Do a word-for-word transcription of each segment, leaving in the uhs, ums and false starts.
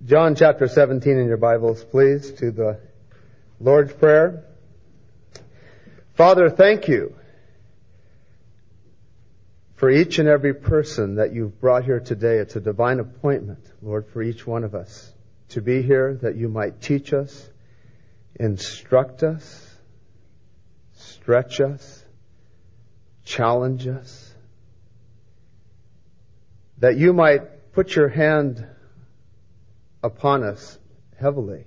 John chapter seventeen in your Bibles, please, to the Lord's Prayer. Father, thank you for each and every person that you've brought here today. It's a divine appointment, Lord, for each one of us to be here, that you might teach us, instruct us, stretch us, challenge us, that you might put your hand upon us heavily.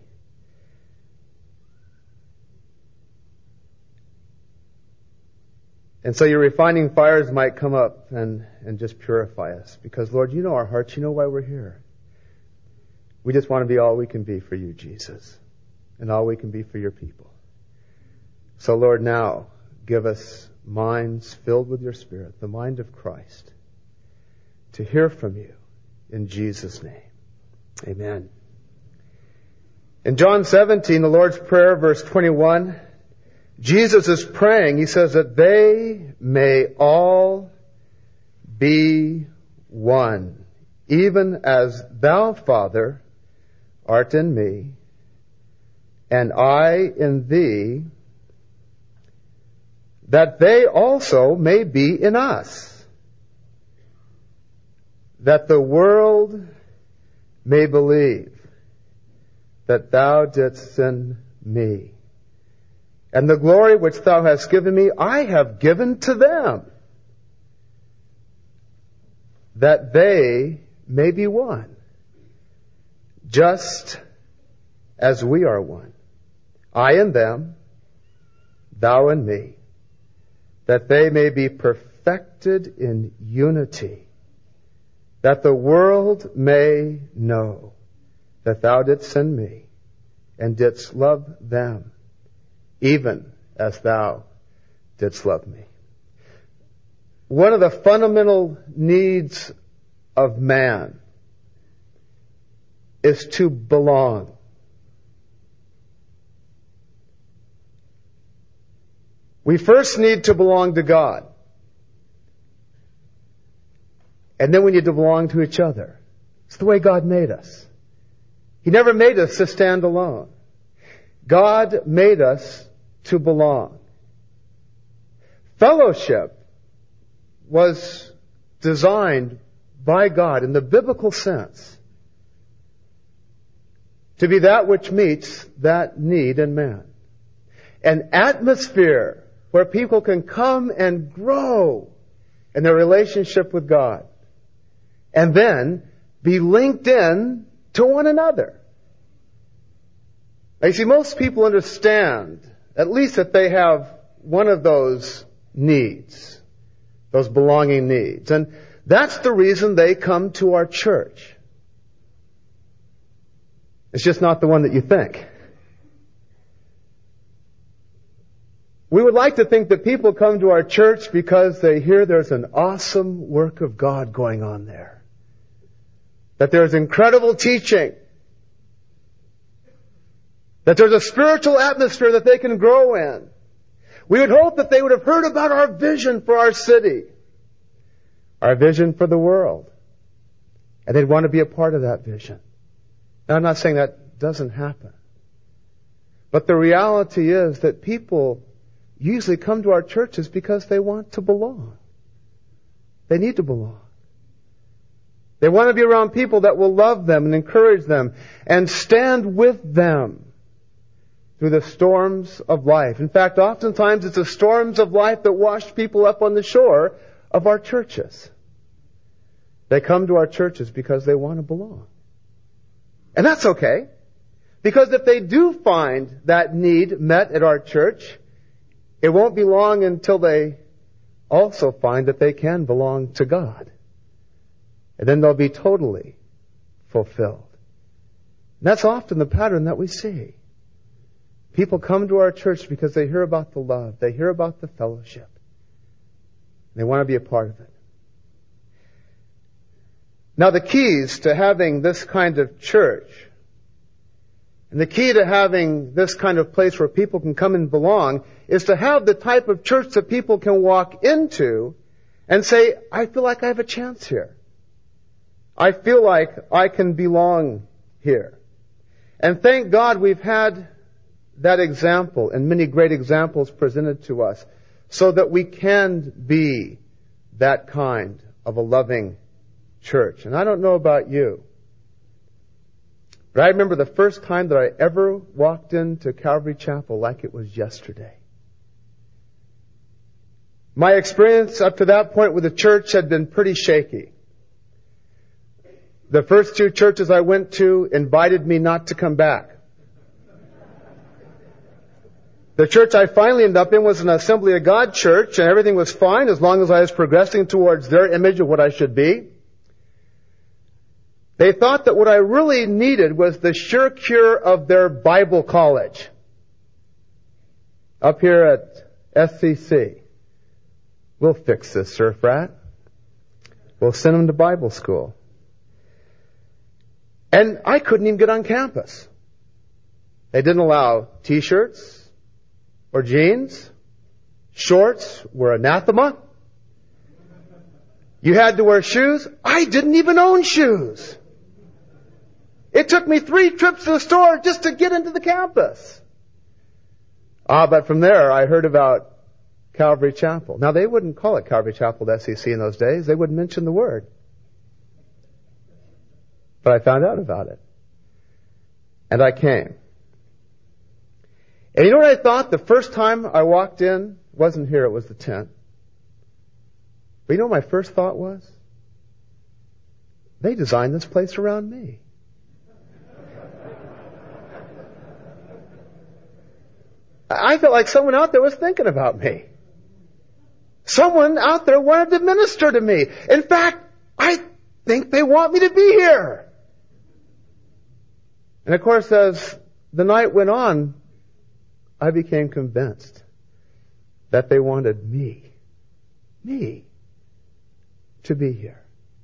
And so your refining fires might come up and, and just purify us. Because, Lord, you know our hearts. You know why we're here. We just want to be all we can be for you, Jesus. And all we can be for your people. So, Lord, now give us minds filled with your Spirit, the mind of Christ, to hear from you in Jesus' name. Amen. In John seventeen, the Lord's Prayer, verse twenty-one, Jesus is praying. He says that they may all be one, even as thou, Father, art in me, and I in thee, that they also may be in us, that the world may believe that thou didst send me. And the glory which thou hast given me, I have given to them, that they may be one, just as we are one. I and them, thou and me, that they may be perfected in unity, that the world may know that thou didst send me and didst love them, even as thou didst love me. One of the fundamental needs of man is to belong. We first need to belong to God. And then we need to belong to each other. It's the way God made us. He never made us to stand alone. God made us to belong. Fellowship was designed by God in the biblical sense to be that which meets that need in man. An atmosphere where people can come and grow in their relationship with God, and then be linked in to one another. Now, you see, most people understand, at least that they have one of those needs, those belonging needs. And that's the reason they come to our church. It's just not the one that you think. We would like to think that people come to our church because they hear there's an awesome work of God going on there. That there's incredible teaching. That there's a spiritual atmosphere that they can grow in. We would hope that they would have heard about our vision for our city. Our vision for the world. And they'd want to be a part of that vision. Now, I'm not saying that doesn't happen. But the reality is that people usually come to our churches because they want to belong. They need to belong. They want to be around people that will love them and encourage them and stand with them through the storms of life. In fact, oftentimes it's the storms of life that wash people up on the shore of our churches. They come to our churches because they want to belong. And that's okay. Because if they do find that need met at our church, it won't be long until they also find that they can belong to God. And then they'll be totally fulfilled. And that's often the pattern that we see. People come to our church because they hear about the love. They hear about the fellowship. They want to be a part of it. Now, the keys to having this kind of church, and the key to having this kind of place where people can come and belong, is to have the type of church that people can walk into and say, I feel like I have a chance here. I feel like I can belong here. And thank God we've had that example and many great examples presented to us so that we can be that kind of a loving church. And I don't know about you, but I remember the first time that I ever walked into Calvary Chapel like it was yesterday. My experience up to that point with the church had been pretty shaky. The first two churches I went to invited me not to come back. The church I finally ended up in was an Assembly of God church, and everything was fine as long as I was progressing towards their image of what I should be. They thought that what I really needed was the sure cure of their Bible college up here at S C C. We'll fix this, Surf Rat. We'll send them to Bible school. And I couldn't even get on campus. They didn't allow t-shirts or jeans. Shorts were anathema. You had to wear shoes. I didn't even own shoes. It took me three trips to the store just to get into the campus. Ah, but from there I heard about Calvary Chapel. Now they wouldn't call it Calvary Chapel at S C C in those days. They wouldn't mention the word. But I found out about it. And I came. And you know what I thought the first time I walked in? It wasn't here, it was the tent. But you know what my first thought was? They designed this place around me. I felt like someone out there was thinking about me. Someone out there wanted to minister to me. In fact, I think they want me to be here. And of course, as the night went on, I became convinced that they wanted me, me, to be here.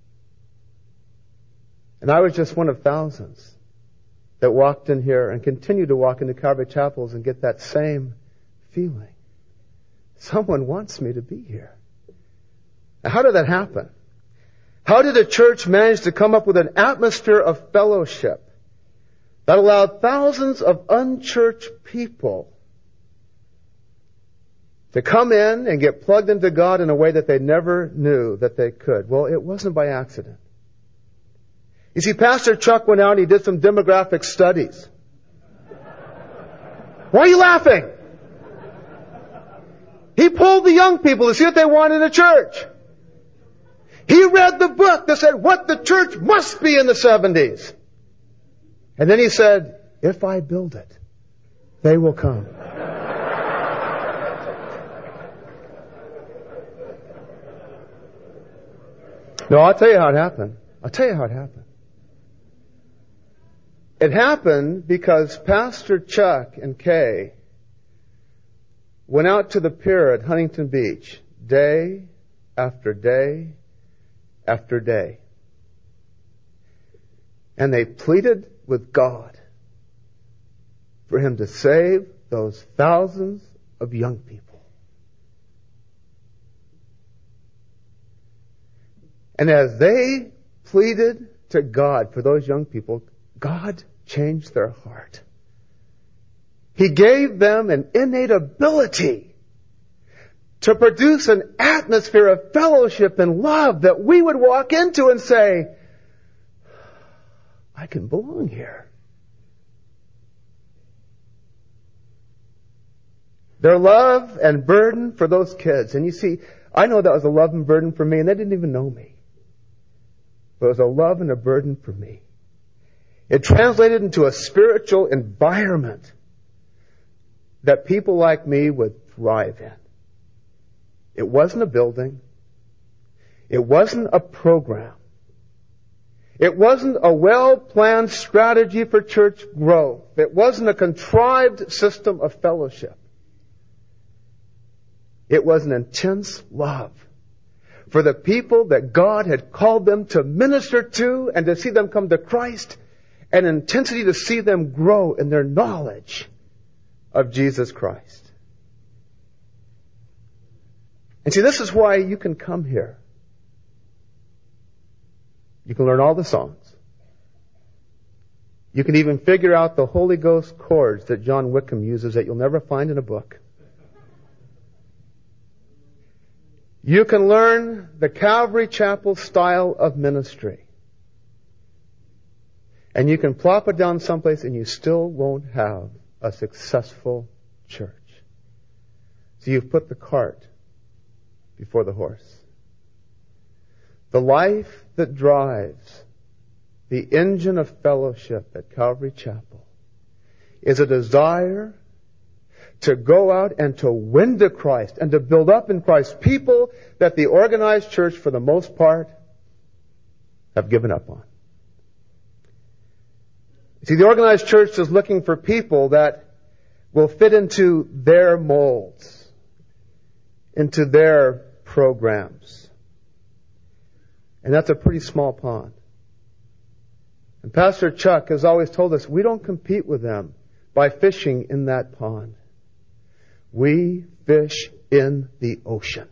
And I was just one of thousands that walked in here and continue to walk into Calvary Chapels and get that same feeling. Someone wants me to be here. Now, how did that happen? How did a church manage to come up with an atmosphere of fellowship that allowed thousands of unchurched people to come in and get plugged into God in a way that they never knew that they could? Well, it wasn't by accident. You see, Pastor Chuck went out and he did some demographic studies. Why are you laughing? He pulled the young people to see what they wanted in a church. He read the book that said what the church must be in the seventies. And then he said, if I build it, they will come. No, I'll tell you how it happened. I'll tell you how it happened. It happened because Pastor Chuck and Kay went out to the pier at Huntington Beach day after day after day. And they pleaded with God for Him to save those thousands of young people. And as they pleaded to God for those young people, God changed their heart. He gave them an innate ability to produce an atmosphere of fellowship and love that we would walk into and say, I can belong here. Their love and burden for those kids. And you see, I know that was a love and burden for me, and they didn't even know me. But it was a love and a burden for me. It translated into a spiritual environment that people like me would thrive in. It wasn't a building. It wasn't a program. It wasn't a well-planned strategy for church growth. It wasn't a contrived system of fellowship. It was an intense love for the people that God had called them to minister to and to see them come to Christ, and intensity to see them grow in their knowledge of Jesus Christ. And see, this is why you can come here. You can learn all the songs. You can even figure out the Holy Ghost chords that John Wickham uses that you'll never find in a book. You can learn the Calvary Chapel style of ministry. And you can plop it down someplace and you still won't have a successful church. So you've put the cart before the horse. The life that drives the engine of fellowship at Calvary Chapel is a desire to go out and to win to Christ and to build up in Christ people that the organized church, for the most part, have given up on. See, the organized church is looking for people that will fit into their molds, into their programs. And that's a pretty small pond. And Pastor Chuck has always told us we don't compete with them by fishing in that pond. We fish in the ocean.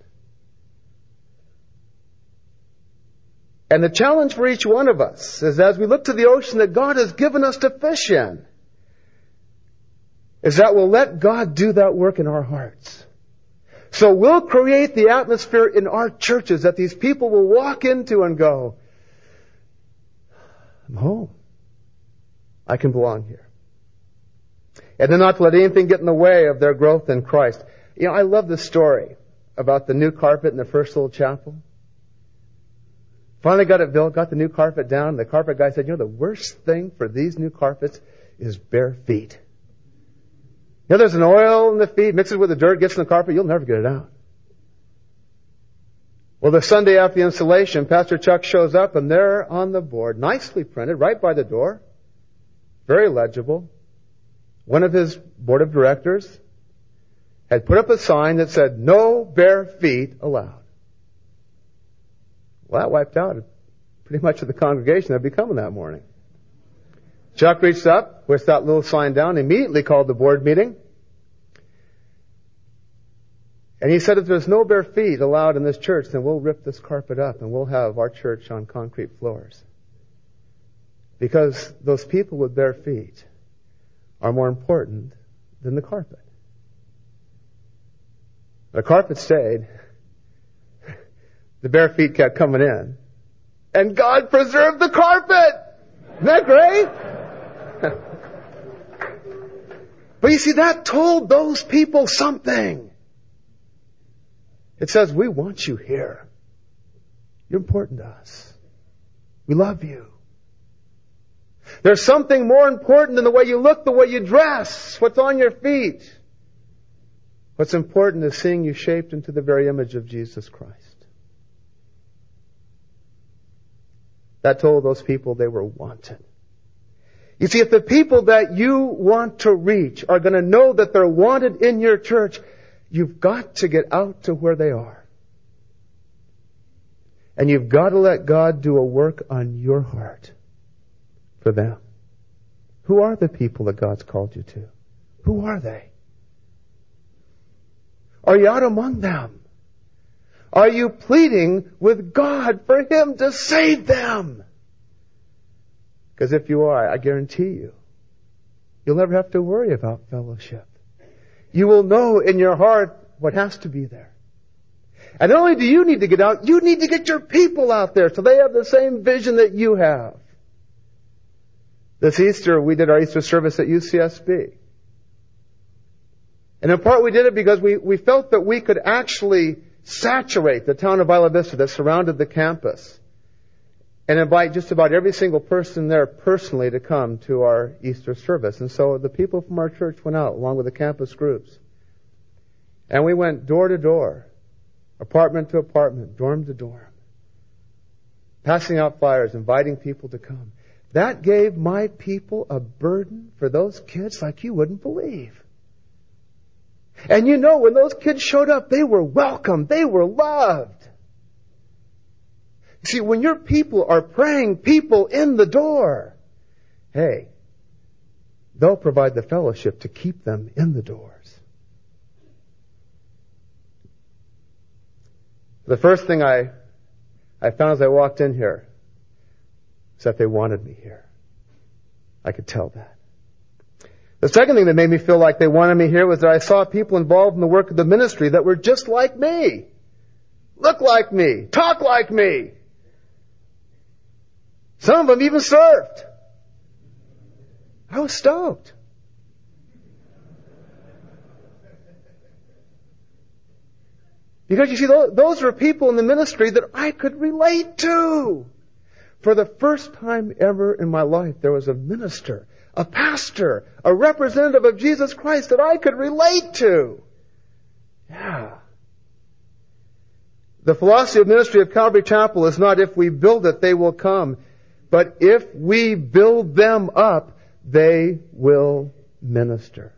And the challenge for each one of us is, as we look to the ocean that God has given us to fish in, is that we'll let God do that work in our hearts. So we'll create the atmosphere in our churches that these people will walk into and go, I'm home. I can belong here. And then not to let anything get in the way of their growth in Christ. You know, I love the story about the new carpet in the first little chapel. Finally got it built, got the new carpet down. The carpet guy said, you know, the worst thing for these new carpets is bare feet. You know, there's an oil in the feet, mixes with the dirt, gets in the carpet, you'll never get it out. Well, the Sunday after the installation, Pastor Chuck shows up, and there on the board, nicely printed, right by the door, very legible, one of his board of directors had put up a sign that said, no bare feet allowed. Well, that wiped out pretty much of the congregation that had been coming that morning. Chuck reached up, pushed that little sign down, immediately called the board meeting. And he said, if there's no bare feet allowed in this church, then we'll rip this carpet up and we'll have our church on concrete floors. Because those people with bare feet are more important than the carpet. The carpet stayed. The bare feet kept coming in. And God preserved the carpet! Isn't that great? But you see, that told those people something. It says, we want you here. You're important to us. We love you. There's something more important than the way you look, the way you dress, what's on your feet. What's important is seeing you shaped into the very image of Jesus Christ. That told those people they were wanted. You see, if the people that you want to reach are going to know that they're wanted in your church, you've got to get out to where they are. And you've got to let God do a work on your heart for them. Who are the people that God's called you to? Who are they? Are you out among them? Are you pleading with God for Him to save them? Because if you are, I guarantee you, you'll never have to worry about fellowship. You will know in your heart what has to be there. And not only do you need to get out, you need to get your people out there so they have the same vision that you have. This Easter, we did our Easter service at U C S B. And in part we did it because we, we felt that we could actually saturate the town of Isla Vista that surrounded the campus and invite just about every single person there personally to come to our Easter service. And so the people from our church went out along with the campus groups. And we went door to door, apartment to apartment, dorm to dorm, passing out flyers, inviting people to come. That gave my people a burden for those kids like you wouldn't believe. And you know, when those kids showed up, they were welcome. They were loved. See, when your people are praying people in the door, hey, they'll provide the fellowship to keep them in the doors. The first thing I, I found as I walked in here is that they wanted me here. I could tell that. The second thing that made me feel like they wanted me here was that I saw people involved in the work of the ministry that were just like me. Look like me. Talk like me. Some of them even served. I was stoked. Because you see, those were people in the ministry that I could relate to. For the first time ever in my life, there was a minister, a pastor, a representative of Jesus Christ that I could relate to. Yeah. The philosophy of ministry of Calvary Chapel is not if we build it, they will come. But if we build them up, they will minister.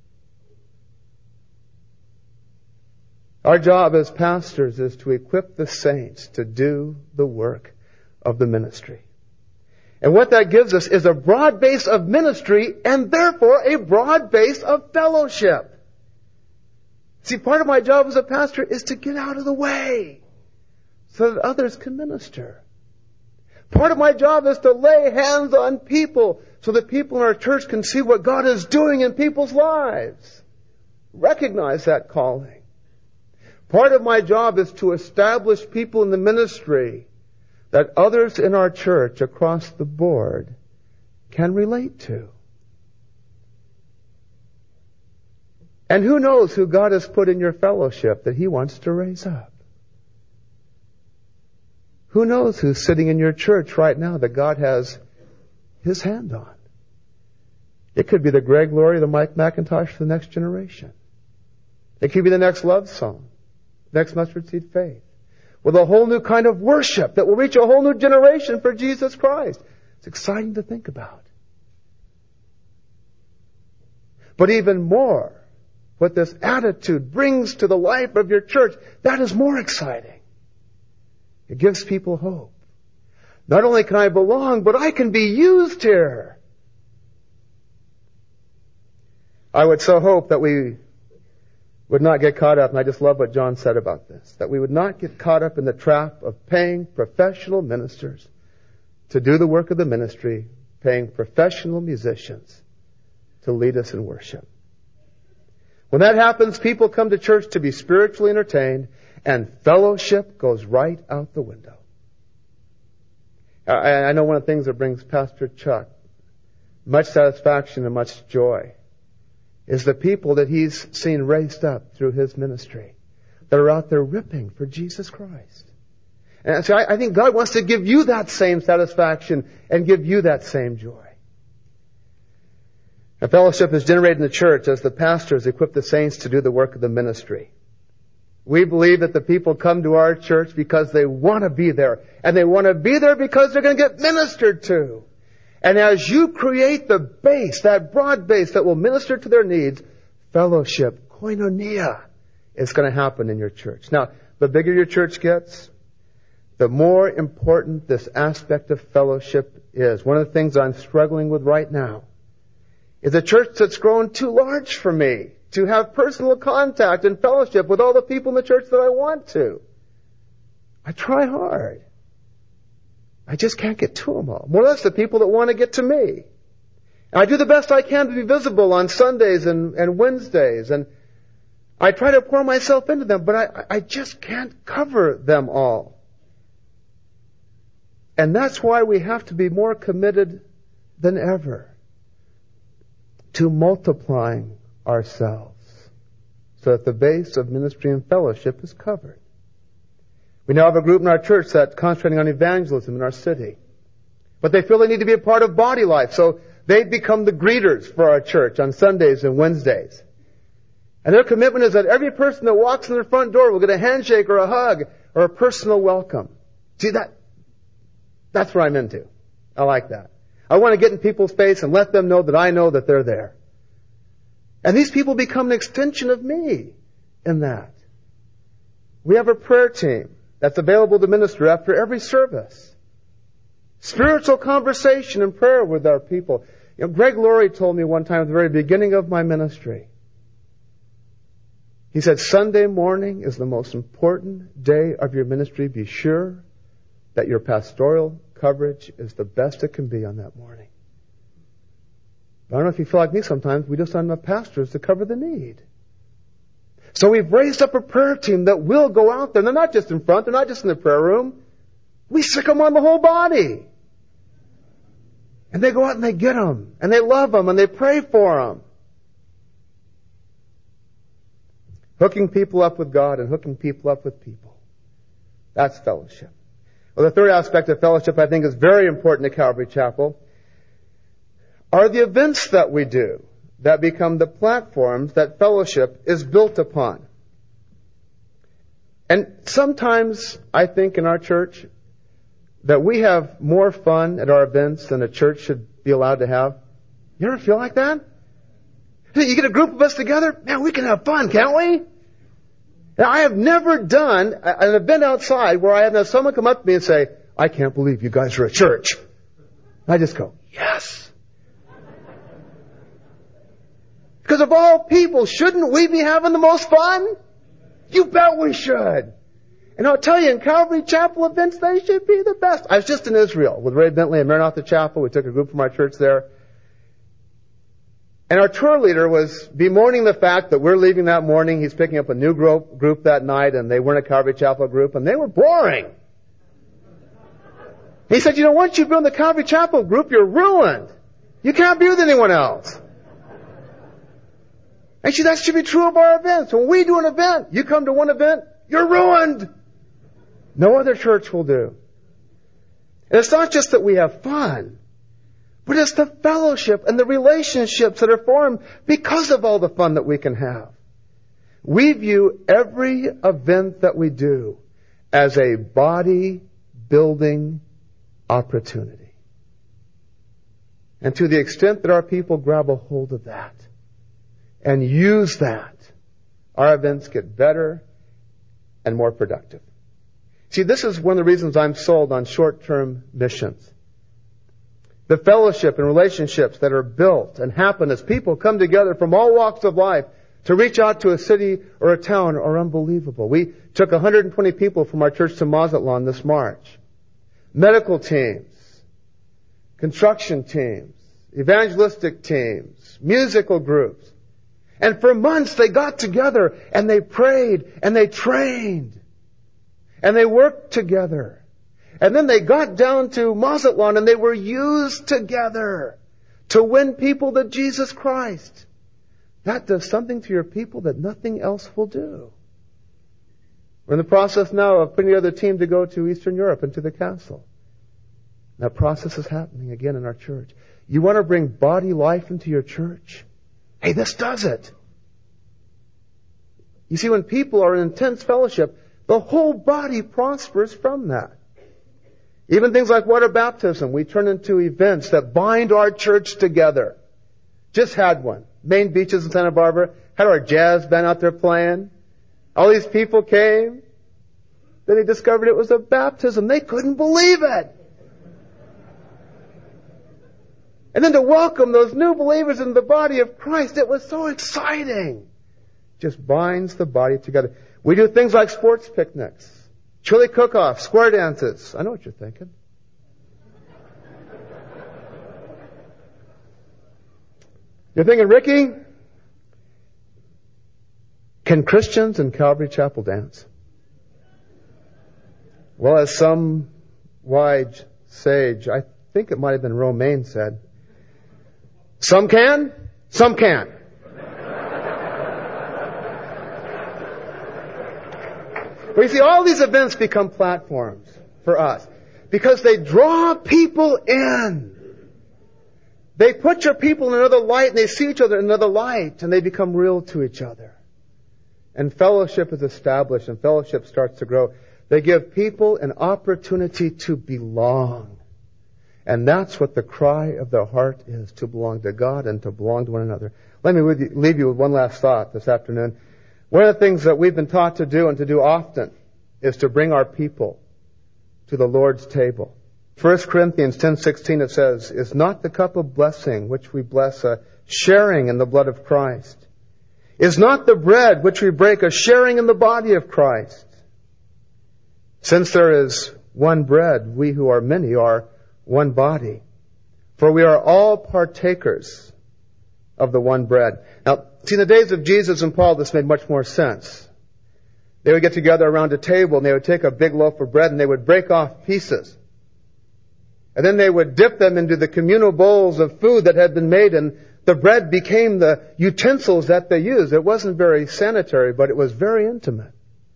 Our job as pastors is to equip the saints to do the work of the ministry. And what that gives us is a broad base of ministry and therefore a broad base of fellowship. See, part of my job as a pastor is to get out of the way so that others can minister. Part of my job is to lay hands on people so that people in our church can see what God is doing in people's lives. Recognize that calling. Part of my job is to establish people in the ministry that others in our church across the board can relate to. And who knows who God has put in your fellowship that He wants to raise up? Who knows who's sitting in your church right now that God has His hand on? It could be the Greg Laurie, the Mike McIntosh for the next generation. It could be the next love song. Next mustard seed faith. With a whole new kind of worship that will reach a whole new generation for Jesus Christ. It's exciting to think about. But even more, what this attitude brings to the life of your church, that is more exciting. It gives people hope. Not only can I belong, but I can be used here. I would so hope that we would not get caught up, and I just love what John said about this, that we would not get caught up in the trap of paying professional ministers to do the work of the ministry, paying professional musicians to lead us in worship. When that happens, people come to church to be spiritually entertained, and fellowship goes right out the window. I, I know one of the things that brings Pastor Chuck much satisfaction and much joy is the people that he's seen raised up through his ministry that are out there ripping for Jesus Christ. And so I, I think God wants to give you that same satisfaction and give you that same joy. A fellowship is generated in the church as the pastors equip the saints to do the work of the ministry. We believe that the people come to our church because they want to be there. And they want to be there because they're going to get ministered to. And as you create the base, that broad base that will minister to their needs, fellowship, koinonia, is going to happen in your church. Now, the bigger your church gets, the more important this aspect of fellowship is. One of the things I'm struggling with right now is a church that's grown too large for me to have personal contact and fellowship with all the people in the church that I want to. I try hard. I just can't get to them all. More or less the people that want to get to me. And I do the best I can to be visible on Sundays and, and Wednesdays. And I try to pour myself into them, but I, I just can't cover them all. And that's why we have to be more committed than ever to multiplying ourselves so that the base of ministry and fellowship is covered. We now have a group in our church that's concentrating on evangelism in our city. But they feel they need to be a part of body life, so they become the greeters for our church on Sundays and Wednesdays. And their commitment is that every person that walks in their front door will get a handshake or a hug or a personal welcome. See, that that's what I'm into. I like that. I want to get in people's face and let them know that I know that they're there. And these people become an extension of me in that. We have a prayer team that's available to minister after every service. Spiritual conversation and prayer with our people. You know, Greg Laurie told me one time at the very beginning of my ministry, he said, Sunday morning is the most important day of your ministry. Be sure that your pastoral coverage is the best it can be on that morning. But I don't know if you feel like me sometimes. We just don't have enough pastors to cover the need. So we've raised up a prayer team that will go out there. They're not just in front. They're not just in the prayer room. We sick them on the whole body. And they go out and they get them. And they love them. And they pray for them. Hooking people up with God and hooking people up with people. That's fellowship. Well, the third aspect of fellowship I think is very important to Calvary Chapel are the events that we do that become the platforms that fellowship is built upon. And sometimes I think in our church that we have more fun at our events than a church should be allowed to have. You ever feel like that? You get a group of us together, man, we can have fun, can't we? Now, I have never done an event outside where I have had someone come up to me and say, I can't believe you guys are a church. I just go, yes. Because of all people, shouldn't we be having the most fun? You bet we should. And I'll tell you, in Calvary Chapel events, they should be the best. I was just in Israel with Ray Bentley and Maranatha Chapel. We took a group from our church there. And our tour leader was bemoaning the fact that we're leaving that morning. He's picking up a new group, group that night, and they weren't a Calvary Chapel group, and they were boring. He said, you know, once you've been in the Calvary Chapel group, you're ruined. You can't be with anyone else. Actually, that should be true of our events. When we do an event, you come to one event, you're ruined. No other church will do. And it's not just that we have fun, but it's the fellowship and the relationships that are formed because of all the fun that we can have. We view every event that we do as a body-building opportunity. And to the extent that our people grab a hold of that and use that, our events get better and more productive. See, this is one of the reasons I'm sold on short-term missions. The fellowship and relationships that are built and happen as people come together from all walks of life to reach out to a city or a town are unbelievable. We took one hundred twenty people from our church to Mazatlan this March. Medical teams, construction teams, evangelistic teams, musical groups. And for months they got together and they prayed and they trained and they worked together. And then they got down to Mazatlan and they were used together to win people to Jesus Christ. That does something to your people that nothing else will do. We're in the process now of putting together a team to go to Eastern Europe and to the castle. That process is happening again in our church. You want to bring body life into your church? Hey, this does it. You see, when people are in intense fellowship, the whole body prospers from that. Even things like water baptism, we turn into events that bind our church together. Just had one. Main Beaches in Santa Barbara. Had our jazz band out there playing. All these people came. Then they discovered it was a baptism. They couldn't believe it. And then to welcome those new believers in the body of Christ, it was so exciting. Just binds the body together. We do things like sports picnics, chili cook-offs, square dances. I know what you're thinking. You're thinking, Ricky, can Christians in Calvary Chapel dance? Well, as some wise sage, I think it might have been Romaine, said, some can, some can't. Well, you see, all these events become platforms for us because they draw people in. They put your people in another light and they see each other in another light and they become real to each other. And fellowship is established and fellowship starts to grow. They give people an opportunity to belong. And that's what the cry of their heart is, to belong to God and to belong to one another. Let me leave you with one last thought this afternoon. One of the things that we've been taught to do and to do often is to bring our people to the Lord's table. First Corinthians ten sixteen it says, is not the cup of blessing which we bless a sharing in the blood of Christ? Is not the bread which we break a sharing in the body of Christ? Since there is one bread, we who are many are one body. For we are all partakers of the one bread. Now, see, in the days of Jesus and Paul, this made much more sense. They would get together around a table and they would take a big loaf of bread and they would break off pieces. And then they would dip them into the communal bowls of food that had been made, and the bread became the utensils that they used. It wasn't very sanitary, but it was very intimate.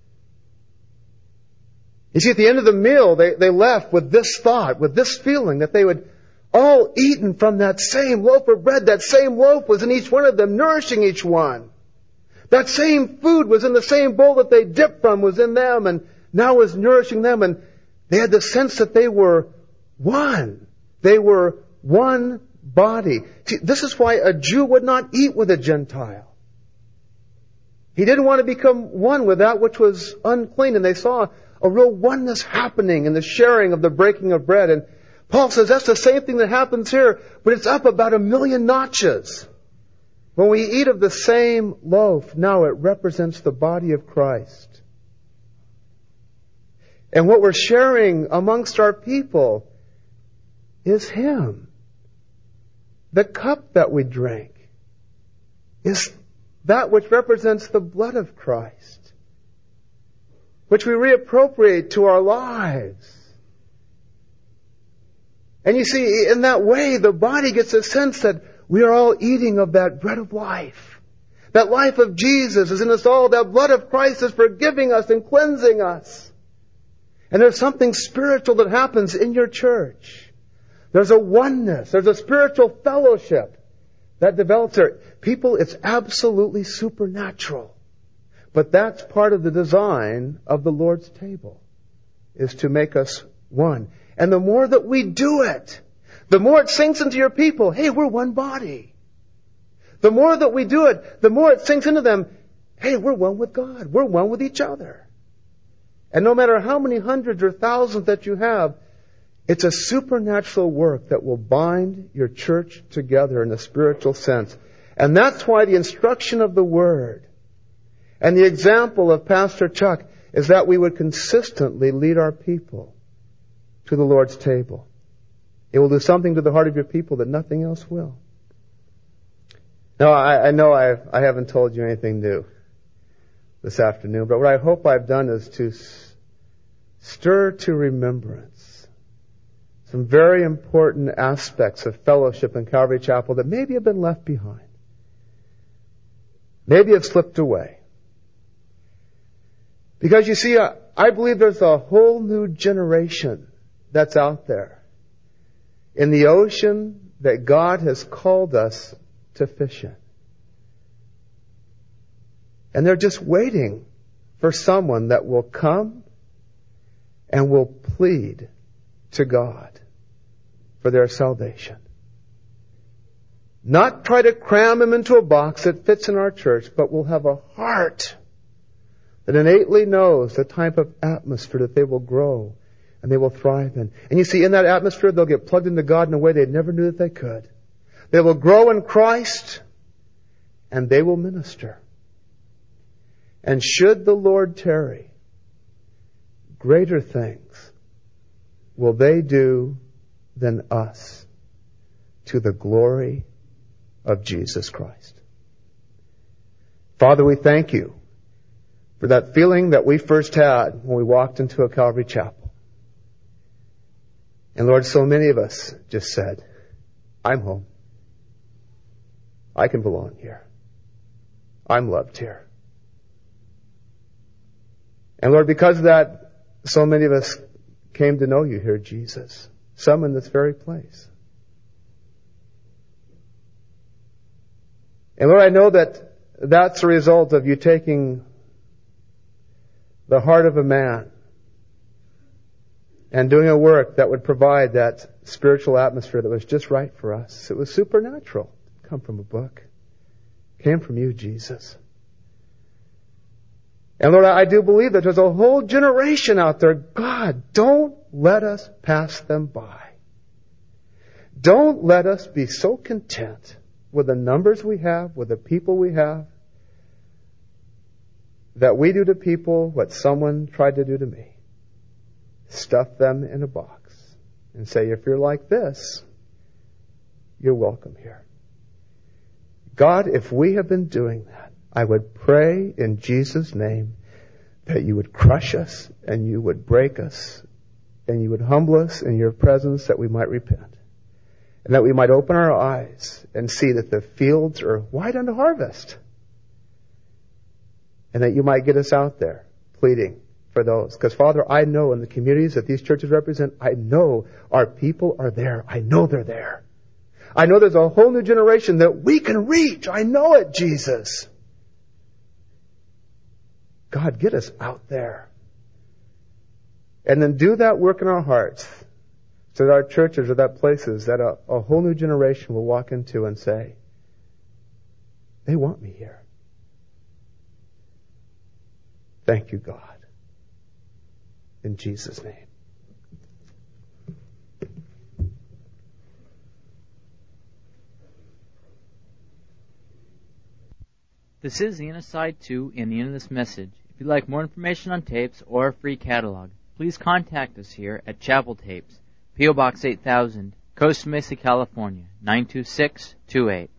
You see, at the end of the meal, they, they left with this thought, with this feeling that they would all eaten from that same loaf of bread. That same loaf was in each one of them, nourishing each one. That same food was in the same bowl that they dipped from, was in them, and now was nourishing them. And they had the sense that they were one. They were one body. See, this is why a Jew would not eat with a Gentile. He didn't want to become one with that which was unclean. And they saw a real oneness happening in the sharing of the breaking of bread. And Paul says that's the same thing that happens here, but it's up about a million notches. When we eat of the same loaf, now it represents the body of Christ. And what we're sharing amongst our people is Him. The cup that we drink is that which represents the blood of Christ, which we reappropriate to our lives. And you see, in that way, the body gets a sense that we are all eating of that bread of life. That life of Jesus is in us all. That blood of Christ is forgiving us and cleansing us. And there's something spiritual that happens in your church. There's a oneness. There's a spiritual fellowship that develops there. People, it's absolutely supernatural. But that's part of the design of the Lord's table, is to make us one. And the more that we do it, the more it sinks into your people. Hey, we're one body. The more that we do it, the more it sinks into them. Hey, we're one with God. We're one with each other. And no matter how many hundreds or thousands that you have, it's a supernatural work that will bind your church together in a spiritual sense. And that's why the instruction of the Word and the example of Pastor Chuck is that we would consistently lead our people to the Lord's table. It will do something to the heart of your people that nothing else will. Now, I, I know I, I haven't told you anything new this afternoon, but what I hope I've done is to s- stir to remembrance some very important aspects of fellowship in Calvary Chapel that maybe have been left behind. Maybe have slipped away. Because you see, I, I believe there's a whole new generation that's out there in the ocean that God has called us to fish in. And they're just waiting for someone that will come and will plead to God for their salvation. Not try to cram them into a box that fits in our church, but will have a heart that innately knows the type of atmosphere that they will grow and they will thrive in. And you see, in that atmosphere, they'll get plugged into God in a way they never knew that they could. They will grow in Christ and they will minister. And should the Lord tarry, greater things will they do than us, to the glory of Jesus Christ. Father, we thank you for that feeling that we first had when we walked into a Calvary Chapel. And Lord, so many of us just said, I'm home. I can belong here. I'm loved here. And Lord, because of that, so many of us came to know you here, Jesus. Some in this very place. And Lord, I know that that's the result of you taking the heart of a man and doing a work that would provide that spiritual atmosphere that was just right for us. It was supernatural. It didn't come from a book. It came from you, Jesus. And Lord, I do believe that there's a whole generation out there. God, don't let us pass them by. Don't let us be so content with the numbers we have, with the people we have, that we do to people what someone tried to do to me. Stuff them in a box and say, if you're like this, you're welcome here. God, if we have been doing that, I would pray in Jesus' name that you would crush us and you would break us and you would humble us in your presence that we might repent. And that we might open our eyes and see that the fields are white unto harvest. And that you might get us out there pleading for those. Because, Father, I know in the communities that these churches represent, I know our people are there. I know they're there. I know there's a whole new generation that we can reach. I know it, Jesus. God, get us out there. And then do that work in our hearts. So that our churches are that places that a, a whole new generation will walk into and say, they want me here. Thank you, God. In Jesus' name. This is the end of side two and the end of this message. If you'd like more information on tapes or a free catalog, please contact us here at Chapel Tapes, P O Box eight thousand, Costa Mesa, California, nine two six two eight.